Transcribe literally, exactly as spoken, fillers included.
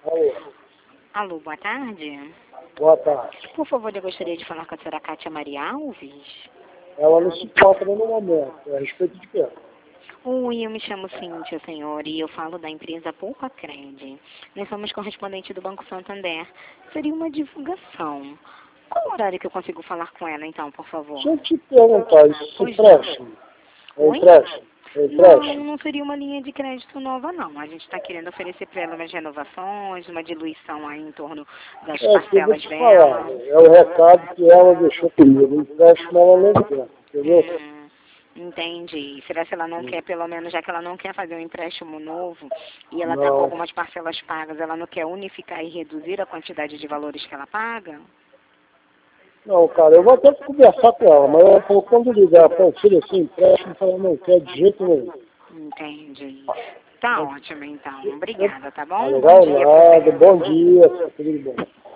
Alô. Alô, boa tarde. Boa tarde. Por favor, eu gostaria de falar com a senhora Cátia Maria Alves. Ela não se encontra no momento. É a respeito de quê? Oi, eu me chamo Cíntia, senhor, e eu falo da empresa Poupa Cred. Nós somos correspondente do Banco Santander. Seria uma divulgação. Qual o horário que eu consigo falar com ela, então, por favor? Deixa eu te perguntar, isso Pois é empréstimo? É Oi? empréstimo? É Não, empréstimo? não seria uma linha de crédito nova, não. A gente está querendo oferecer para ela umas renovações, uma diluição aí em torno das É, que eu vou parcelas te falar. dela. É o recado que ela deixou comigo. O empréstimo ela não quer, entendeu? Hum, entendi. Será que ela não quer, pelo menos, já que ela não quer fazer um empréstimo novo e ela está com Não. algumas parcelas pagas, ela não quer unificar e reduzir a quantidade de valores que ela paga? Não, cara, eu vou até conversar com ela, mas ela falou, quando ligar para oferecer empréstimo, ela não quer de jeito nenhum. Entendi. Tá ótimo, então. Tá Obrigada, tá bom? Bom legal? dia pra Nada. você. Bom dia. Tudo bom.